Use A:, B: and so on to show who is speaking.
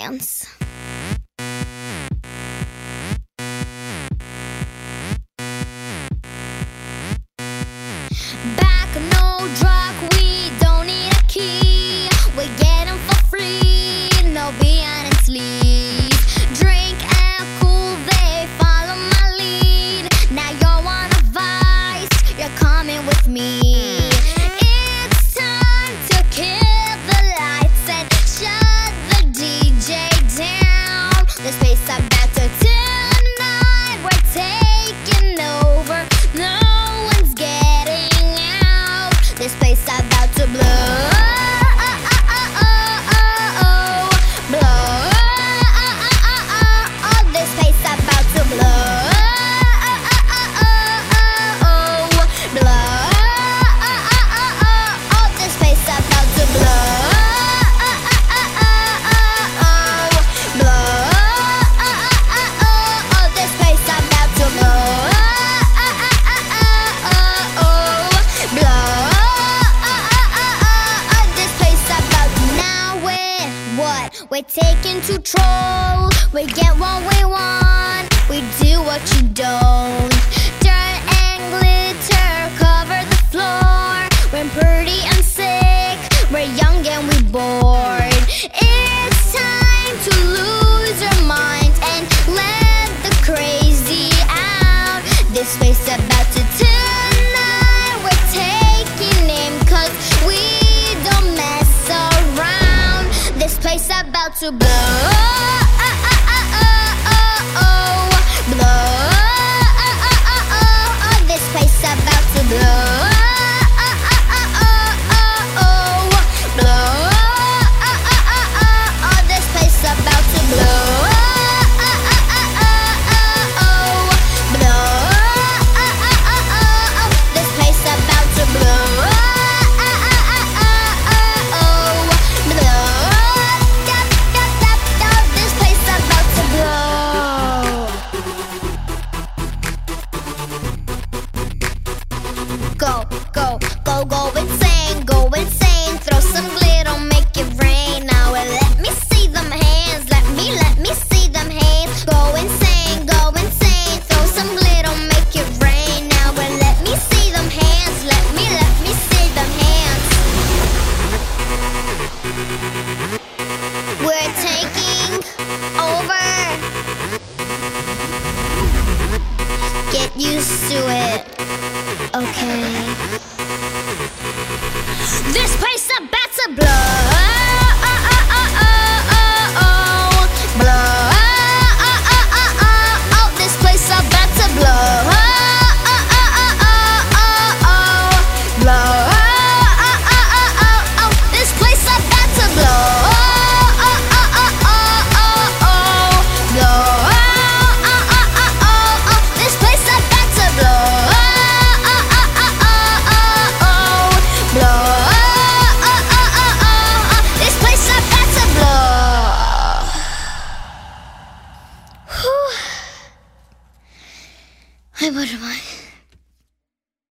A: dance. Back, no drug, we don't need a key. We get them for free, no behind and sleep. Drink and cool, they follow my lead. Now you're on a vice, you're coming with me. It's time to kill the lights and shut the DJ down. This place about to tonight, we're taking over. No one's getting out. This place about to blow. We're taking control, we get what we want, we do what you don't. Dirt and glitter cover the floor. We're pretty and sick, we're young and we're bored. It's time to lose your mind and let the crazy out. This place about to tonight, we're taking aim, 'cause we don't mess around. This place about to blow, blow. This place about to blow, blow. This place about to blow, blow. This place about to blow, blow. Go, go, go, go insane, go insane. Throw some glitter, make it rain. Now let me see them hands, let me see them hands. Go insane, go insane. Throw some glitter, make it rain. Now let me see them hands, let me see them hands. We're taking over. Get used to it. Okay. This place about to blow, blow. This place about to blow, blow. This place about to blow, blow. This place about to blow. What am I?